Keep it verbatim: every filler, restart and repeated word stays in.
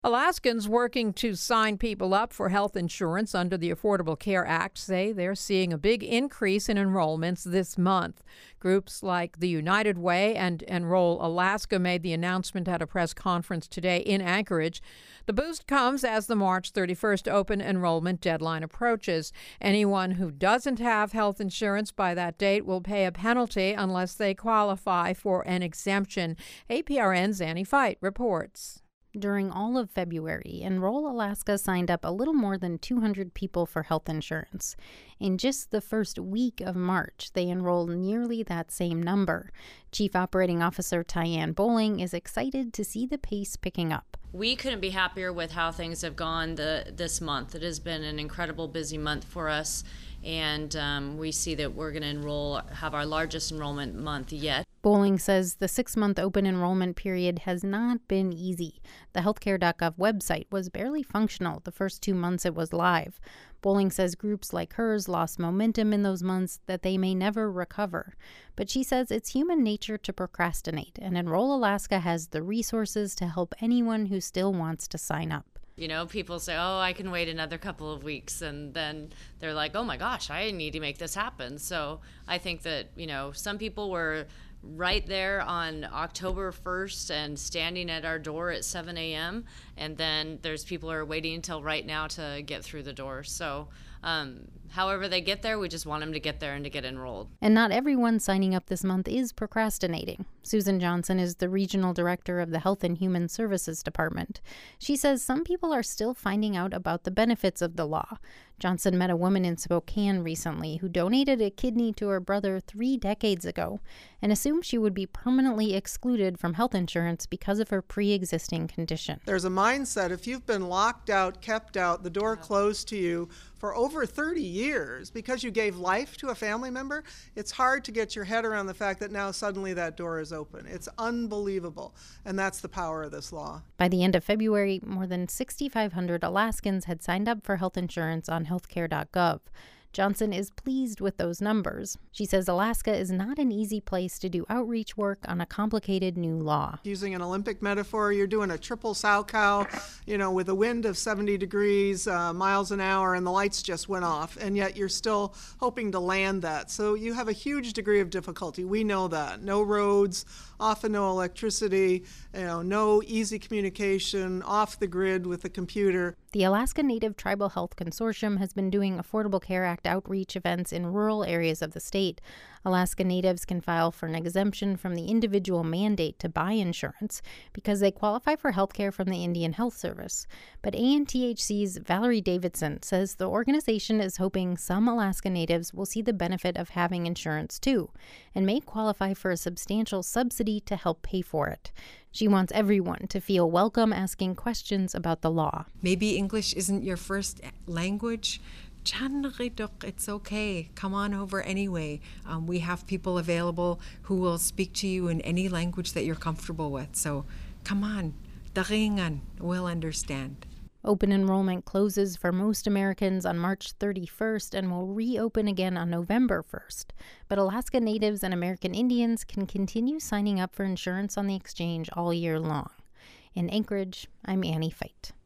Alaskans working to sign people up for health insurance under the Affordable Care Act say they're seeing a big increase in enrollments this month. Groups like the United Way and Enroll Alaska made the announcement at a press conference today in Anchorage. The boost comes as the March thirty-first open enrollment deadline approaches. Anyone who doesn't have health insurance by that date will pay a penalty unless they qualify for an exemption. A P R N's Annie Fight reports. During all of February, Enroll Alaska signed up a little more than two hundred people for health insurance. In just the first week of March, they enrolled nearly that same number. Chief Operating Officer Tyann Bowling is excited to see the pace picking up. We couldn't be happier with how things have gone the, this month. It has been an incredible busy month for us, and um, we see that we're going to enroll, have our largest enrollment month yet. Bowling says the six-month open enrollment period has not been easy. The healthcare dot gov website was barely functional the first two months it was live. Bowling says groups like hers lost momentum in those months that they may never recover. But she says it's human nature to procrastinate, and Enroll Alaska has the resources to help anyone who still wants to sign up. You know, people say, oh, I can wait another couple of weeks, and then they're like, oh my gosh, I need to make this happen. So I think that, you know, some people were right there on October first and standing at our door at seven a.m. And then there's people who are waiting until right now to get through the door. So um, however they get there, we just want them to get there and to get enrolled. And not everyone signing up this month is procrastinating. Susan Johnson is the regional director of the Health and Human Services Department. She says some people are still finding out about the benefits of the law. Johnson met a woman in Spokane recently who donated a kidney to her brother three decades ago and assumed she would be permanently excluded from health insurance because of her pre-existing condition. There's a mindset, if you've been locked out, kept out, the door closed to you for over thirty years because you gave life to a family member, it's hard to get your head around the fact that now suddenly that door is open. It's unbelievable, and that's the power of this law. By the end of February, more than six thousand five hundred Alaskans had signed up for health insurance on healthcare dot gov. Johnson is pleased with those numbers. She says Alaska is not an easy place to do outreach work on a complicated new law. Using an Olympic metaphor, you're doing a triple sow cow, you know, with a wind of seventy degrees uh, miles an hour, and the lights just went off, and yet you're still hoping to land that. So you have a huge degree of difficulty. We know that. No roads, often no electricity, you know, no easy communication, off the grid with the computer. The Alaska Native Tribal Health Consortium has been doing Affordable Care Act outreach events in rural areas of the state. Alaska Natives can file for an exemption from the individual mandate to buy insurance because they qualify for health care from the Indian Health Service. But A N T H C's Valerie Davidson says the organization is hoping some Alaska Natives will see the benefit of having insurance too and may qualify for a substantial subsidy to help pay for it. She wants everyone to feel welcome asking questions about the law. Maybe English isn't your first language. It's okay. Come on over anyway. Um, we have people available who will speak to you in any language that you're comfortable with. So come on. Daringan. We'll understand. Open enrollment closes for most Americans on March thirty-first and will reopen again on November first. But Alaska Natives and American Indians can continue signing up for insurance on the exchange all year long. In Anchorage, I'm Annie Fight.